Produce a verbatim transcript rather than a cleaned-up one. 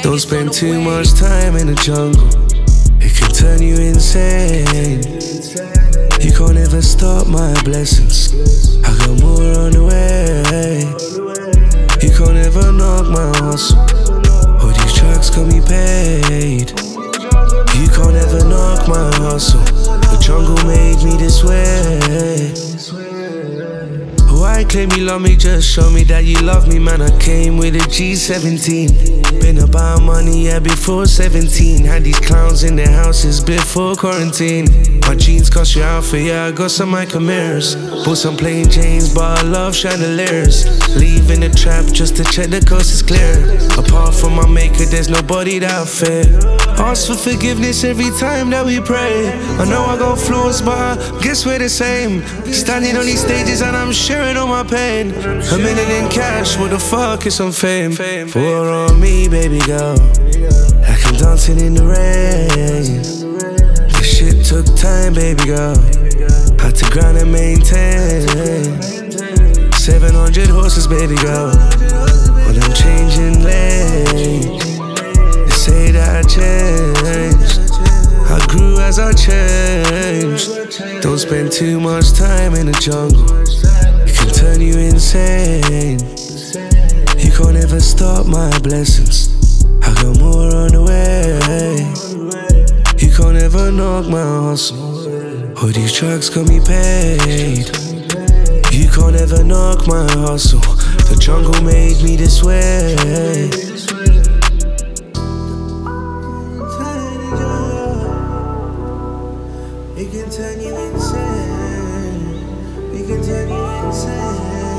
Don't spend too much time in the jungle, it can turn you insane. You can't ever stop my blessings, I got more on the way. You can't ever knock my hustle, all these tracks got me paid. You can't ever knock my hustle, the jungle made me this way. Why claim you love me, just show me that you love me, man. I came with a G seventeen. Been about money, yeah, before seventeen. Had these clowns in their houses before quarantine. My jeans cost you out for, yeah, I got some Michael mirrors. Bought some plain Janes, but I love chandeliers. Leaving the trap just to check the coast is clear. Apart from my maker, there's nobody that I fear. Ask for forgiveness every time that we pray. I know I got flaws, but I guess we're the same. Standing on these stages and I'm sharing all my pain. A million in cash, what the fuck is some fame? Pour on me, baby girl, like I'm dancing in the rain. This shit took time, baby girl, had to grind and maintain. Seven hundred horses, baby girl, but I'm changing lanes. They say that I changed, I grew as I changed. Don't spend too much time in the jungle, it can turn you insane. You can't ever stop my blessings, I got more on the way. You can't ever knock my hustle, all these tracks got me paid. You can't ever knock my hustle, the jungle made me this way. We can turn you insane, we can turn you insane.